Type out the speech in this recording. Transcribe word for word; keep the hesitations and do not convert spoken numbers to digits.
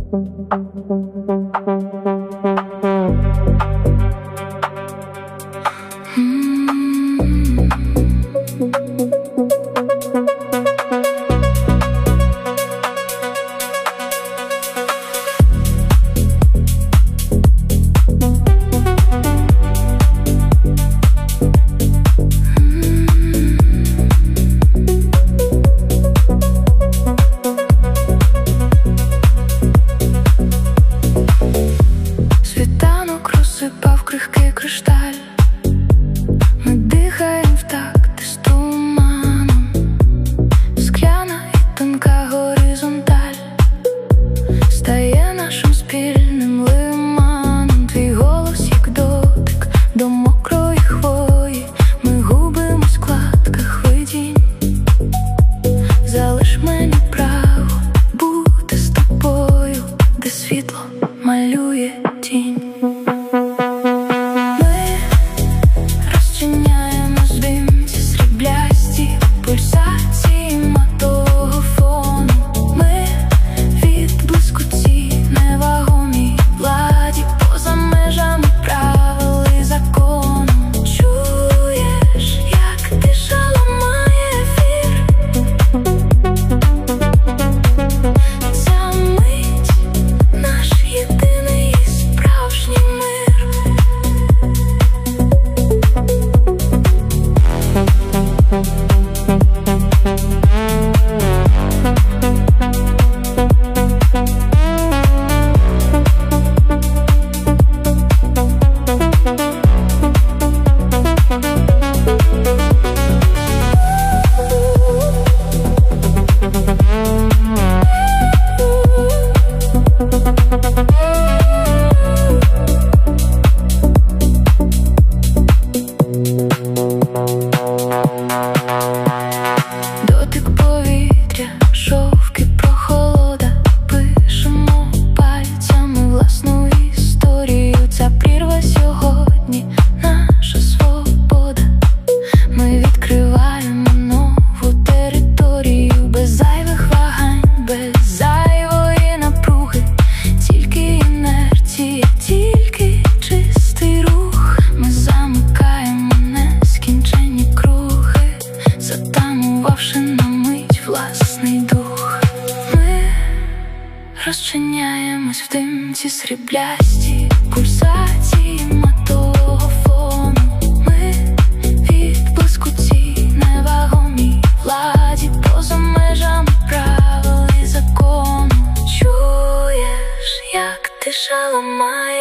Розсипав крихкий кришталь, ми дихаємо в такт із туманом, скляна і тонка горизонталь стає нашим спільним лиманом. Твій голос, як дотик до мокрої хвої, ми губимо в складках видінь. Залиш мені право бути з тобою, де світло малює тінь. Дотик повітря, шовки, прохолода, пишемо пальцями власну історію. Ця прірва сьогодні наша свобода. Ми відкриваємо нову територію, без зайвих вагань, без зайвої напруги. Тільки інерція, тільки чистий рух. Ми замикаємо нескінченні круги, затамувавши на мить власний дух. Ми розчиняємось в димці сріблясті, пульсації матового фону. Ми відблиску цій невагомій владі, поза межами правил і закону. Чуєш, як тиша ламає